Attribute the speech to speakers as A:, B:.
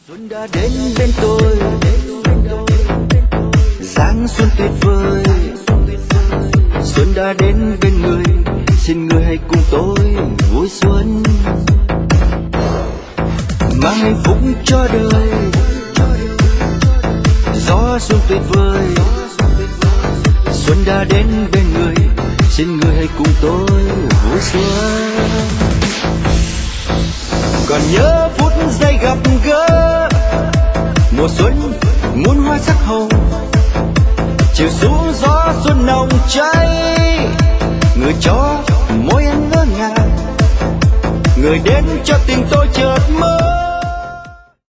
A: Xuân đã đến bên tôi, giáng xuân tuyệt vời. Xuân đã đến bên người, xin người hãy cùng tôi vui xuân, mang hạnh phúc cho đời. Gió xuân tuyệt vời, xuân đã đến bên người, xin người hãy cùng tôi vui xuân. Còn nhớ phút giây gặp gỡ, mùa xuân muôn hoa sắc hồng, chiều xuống gió xuân nồng cháy. Người cho môi anh ngỡ ngàng, người đến cho tình tôi chợt mơ.